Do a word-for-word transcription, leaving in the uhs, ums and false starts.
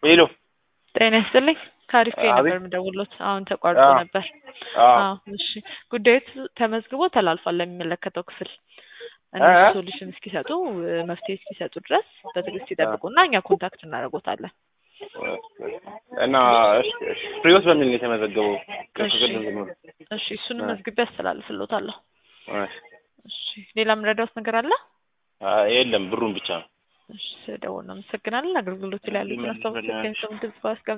ሄሎ ጤና ይስጥልኝ ካሪፍ ከይ ነበር አቤት የምደውልዎት አሁን ተቋርጦ አዎ ነበር። አዎ አዎ እሺ ጉዳዩ ተመዝግቦ ተላልፏል ለሚመለከተው ክፍል እ እነሱ እ ሶሉሽን እስኪሰጡ መፍትሄ እስኪሰጡ ድረስ በትዕግስት አ ይጠብቁና እኛ ኮንታክት እናደርጎታለን። እና እሺ እሺ ፍሬዎት በሚል ነው የተመዘገበው እሺ ከክፍል ነው እሺ እሱንም እ መዝግቤ አስተላልፍልዎታለሁ። እሺ እሺ ሌላ የምረዳዎት ነገር አለ? አይ የለም ብሩን ብቻ ነው። እሺ ስለደወሉ እናመሰግናለን። አገልግሎቱ ላይ ያሉትን አስተያየቶች ከሚሰሙን ግልጽ